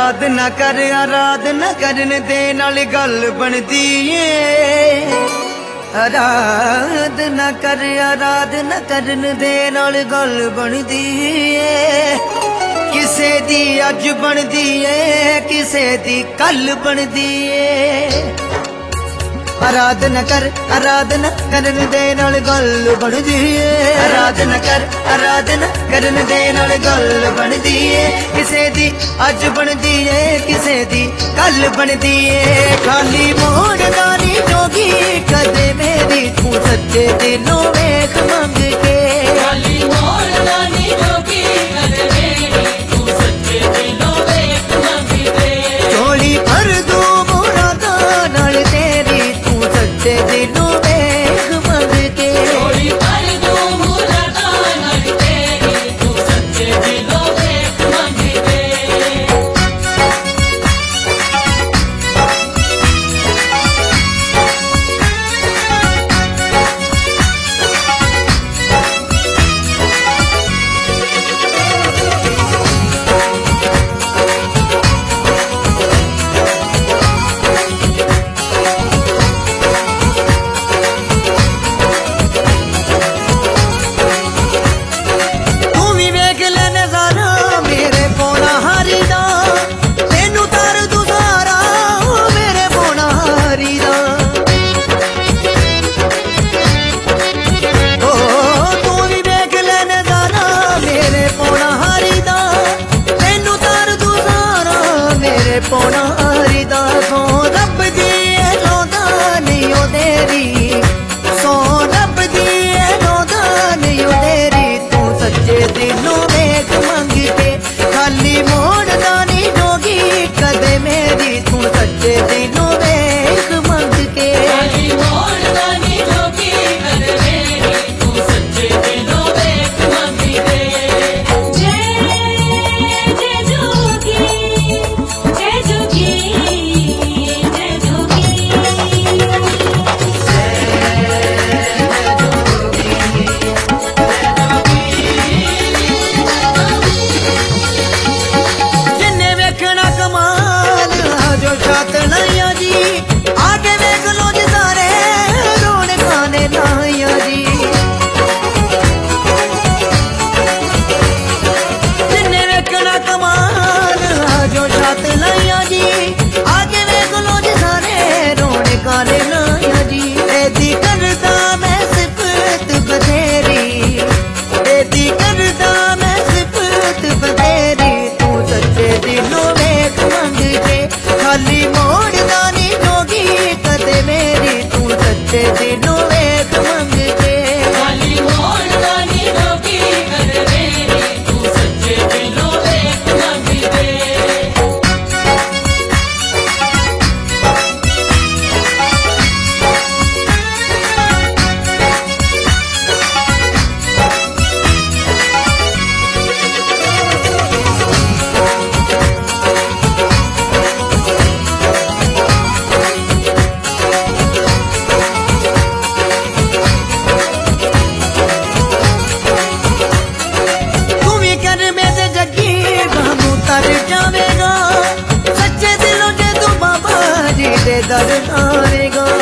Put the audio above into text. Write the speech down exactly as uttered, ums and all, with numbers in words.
आराधना कर आराधना करन दे नाल गल बनदी ए। आराधना कर आराधना करन दे नाल गल बनदी ए। किसे दी अज बनदी ए किसे दी कल बनदी ए। आराधना कर आराधना करन दे नाल गल बनदी ए। आराधना कर आराधना करन दे नाल गल बनदी ए। किसे दी अज बनदी ए किसे दी कल बनदी ए। खाली मोड़दा नी जोगी कदे मेरी तू सच्चे दिलों वेख मंग के। खाली मोड़दा नी जोगी कदे मेरी तू सच्चे दिलों वेख मंग के। झोली भर दूं मुरादा नाल तेरी तू सच्चे दिलों वेख मंग के। झोली भर दूं मुरादा नाल तेरी तू सच्चे दिलों वेख मंग के। पौना हरिदा सो रब दी लोदा नहीं ओ तेरी। सो रब दी लोदा नहीं ओ तेरी तू सच्चे दिलों वेख मंग के। खाली मोड़दा नी जोगी कदे मेरी तू सच्चे दिलों वेख मंग के। खाली मोड़दा नी जोगी कदे मेरी तू सच्चे दिलों वेख मंग के। खाली मोड़दा नी जोगी कदे मेरी तू सच्चे दिलों वेख मंग के। खाली मोड़दा नी जोगी कदे मेरी तू सच्चे दिलों वेख मंग के। जावेगा सच्चे दिलों से तू बाबा जी दे दर आवेगा।